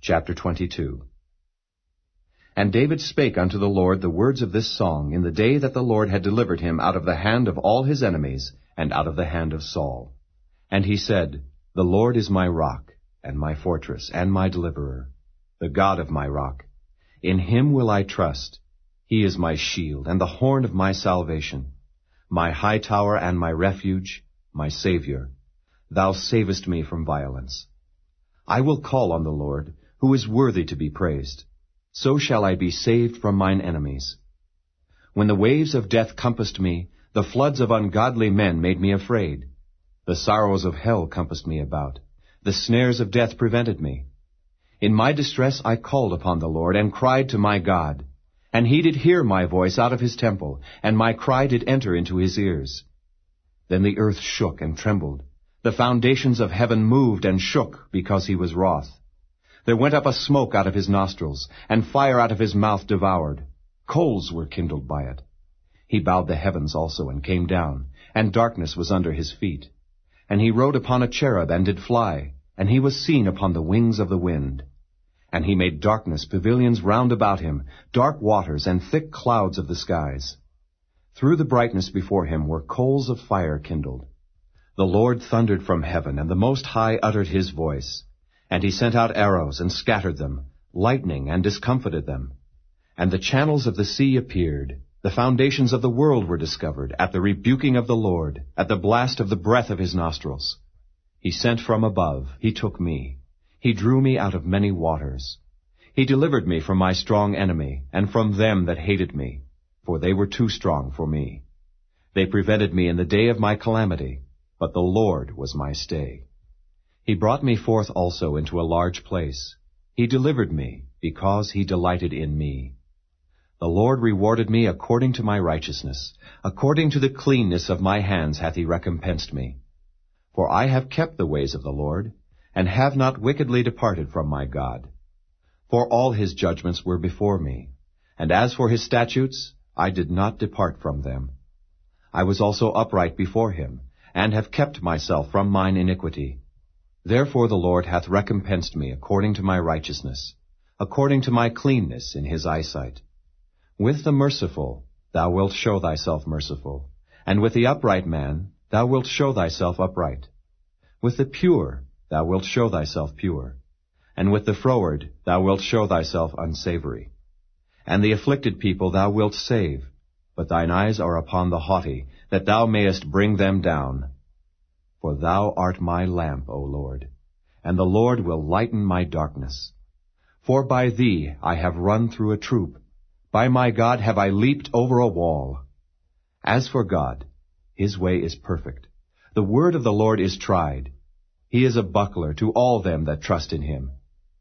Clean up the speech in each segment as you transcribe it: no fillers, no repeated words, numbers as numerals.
Chapter 22. And David spake unto the Lord the words of this song in the day that the Lord had delivered him out of the hand of all his enemies, and out of the hand of Saul. And he said, The Lord is my rock, and my fortress, and my deliverer, the God of my rock. In him will I trust. He is my shield, and the horn of my salvation, my high tower and my refuge, my Savior. Thou savest me from violence. I will call on the Lord, who is worthy to be praised. So shall I be saved from mine enemies. When the waves of death compassed me, the floods of ungodly men made me afraid. The sorrows of hell compassed me about. The snares of death prevented me. In my distress I called upon the Lord, and cried to my God. And he did hear my voice out of his temple, and my cry did enter into his ears. Then the earth shook and trembled. The foundations of heaven moved and shook, because he was wroth. There went up a smoke out of his nostrils, and fire out of his mouth devoured. Coals were kindled by it. He bowed the heavens also, and came down, and darkness was under his feet. And he rode upon a cherub, and did fly, and he was seen upon the wings of the wind. And he made darkness pavilions round about him, dark waters, and thick clouds of the skies. Through the brightness before him were coals of fire kindled. The Lord thundered from heaven, and the Most High uttered his voice. And he sent out arrows, and scattered them, lightning, and discomfited them. And the channels of the sea appeared. The foundations of the world were discovered, at the rebuking of the Lord, at the blast of the breath of his nostrils. He sent from above, he took me. He drew me out of many waters. He delivered me from my strong enemy, and from them that hated me, for they were too strong for me. They prevented me in the day of my calamity, but the Lord was my stay. He brought me forth also into a large place. He delivered me, because he delighted in me. The Lord rewarded me according to my righteousness. According to the cleanness of my hands hath he recompensed me. For I have kept the ways of the Lord, and have not wickedly departed from my God. For all his judgments were before me, and as for his statutes, I did not depart from them. I was also upright before him, and have kept myself from mine iniquity. Therefore the Lord hath recompensed me according to my righteousness, according to my cleanness in his eyesight. With the merciful thou wilt show thyself merciful, and with the upright man thou wilt show thyself upright. With the pure thou wilt show thyself pure, and with the froward thou wilt show thyself unsavory. And the afflicted people thou wilt save, but thine eyes are upon the haughty, that thou mayest bring them down. For thou art my lamp, O Lord, and the Lord will lighten my darkness. For by thee I have run through a troop, by my God have I leaped over a wall. As for God, his way is perfect. The word of the Lord is tried. He is a buckler to all them that trust in him.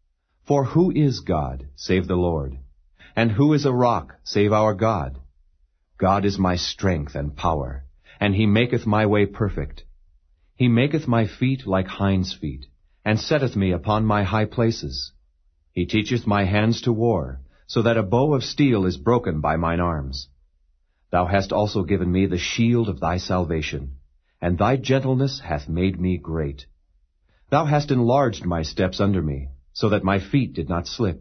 For who is God, save the Lord? And who is a rock, save our God? God is my strength and power, and he maketh my way perfect. He maketh my feet like hinds' feet, and setteth me upon my high places. He teacheth my hands to war, so that a bow of steel is broken by mine arms. Thou hast also given me the shield of thy salvation, and thy gentleness hath made me great. Thou hast enlarged my steps under me, so that my feet did not slip.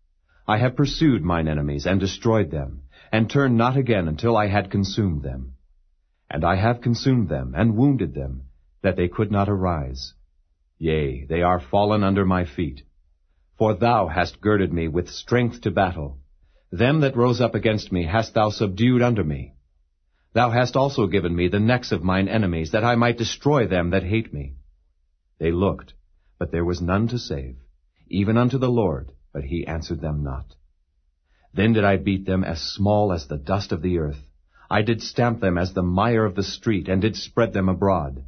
I have pursued mine enemies, and destroyed them, and turned not again until I had consumed them. And I have consumed them, and wounded them, that they could not arise. Yea, they are fallen under my feet. For thou hast girded me with strength to battle. Them that rose up against me hast thou subdued under me. Thou hast also given me the necks of mine enemies, that I might destroy them that hate me. They looked, but there was none to save, even unto the Lord, but he answered them not. Then did I beat them as small as the dust of the earth. I did stamp them as the mire of the street, and did spread them abroad.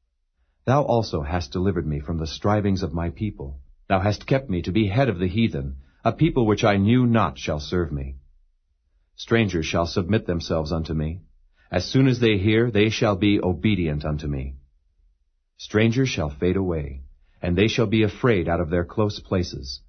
Thou also hast delivered me from the strivings of my people. Thou hast kept me to be head of the heathen. A people which I knew not shall serve me. Strangers shall submit themselves unto me. As soon as they hear, they shall be obedient unto me. Strangers shall fade away, and they shall be afraid out of their close places.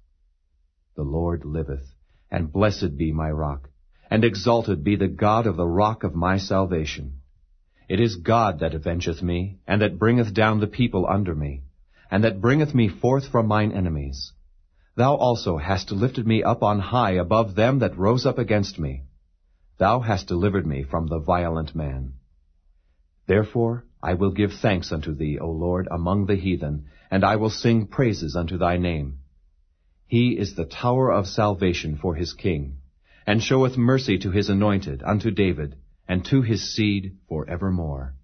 The Lord liveth, and blessed be my rock, and exalted be the God of the rock of my salvation. It is God that avengeth me, and that bringeth down the people under me, and that bringeth me forth from mine enemies. Thou also hast lifted me up on high above them that rose up against me. Thou hast delivered me from the violent man. Therefore I will give thanks unto thee, O Lord, among the heathen, and I will sing praises unto thy name. He is the tower of salvation for his king, and showeth mercy to his anointed, unto David, and to his seed for evermore.